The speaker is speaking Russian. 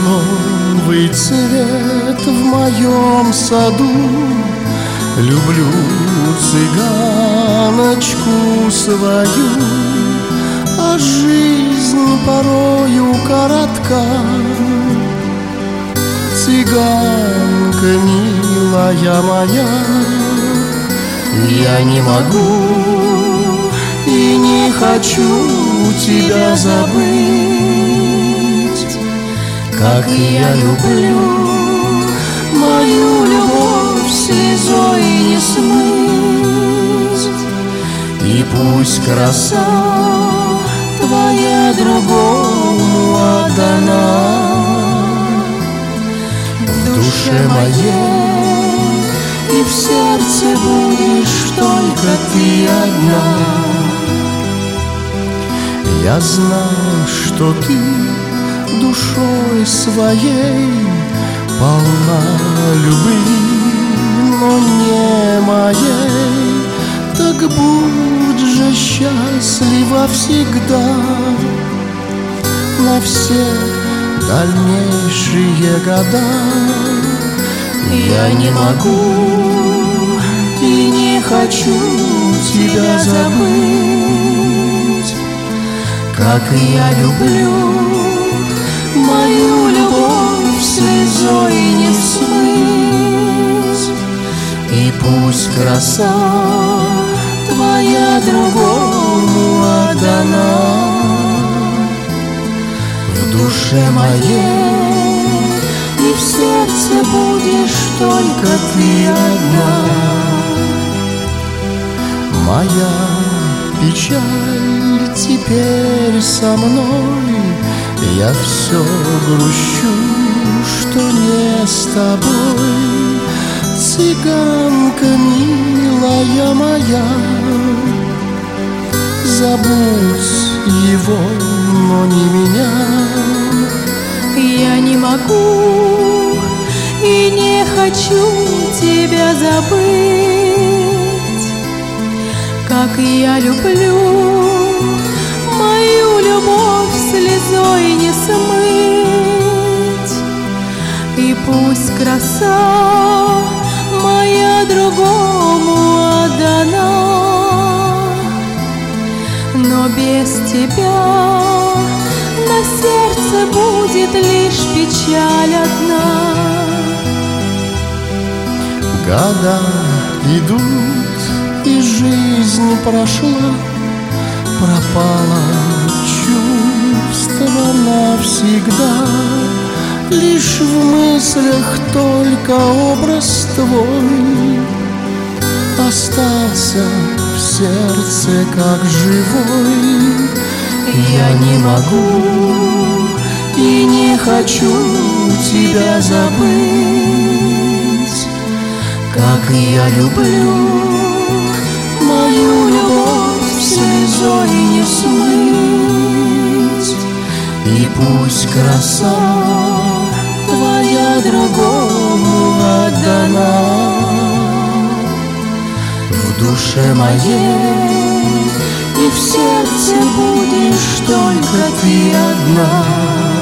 новый цвет в моем саду. Люблю цыганочку свою, а жизнь порою коротка. Цыганка, милая моя, я не могу и не хочу тебя забыть. Как я люблю, мою любовь слезой не смыть. И пусть краса твоя другому отдана, в душе моей и в сердце будешь только ты одна. Я знаю, что ты душой своей полна любви, но не моей. Так будь же счастлива всегда, на все дальнейшие года. Я не могу и не хочу тебя забыть. Как я люблю, мою любовь слезой не смыть. И пусть краса твоя другому отдана, в душе моей и в сердце будешь только ты одна. Моя печаль теперь со мной, я все грущу, что не с тобой. Цыганка, милая моя, забудь его, но не меня. Я не могу и не хочу тебя забыть. Как я люблю, мою любовь слезой не смыть. И пусть краса моя другому отдана, но без тебя на сердце будет лишь печаль одна. Года идут, и жизнь прошла, пропало чувство навсегда. Лишь в мыслях только образ твой остался в сердце как живой. Я не могу и не хочу тебя забыть. Как я люблю, мою любовь слезой не смыть. И пусть краса твоя другому отдана, в душе моей и в сердце будешь только ты одна.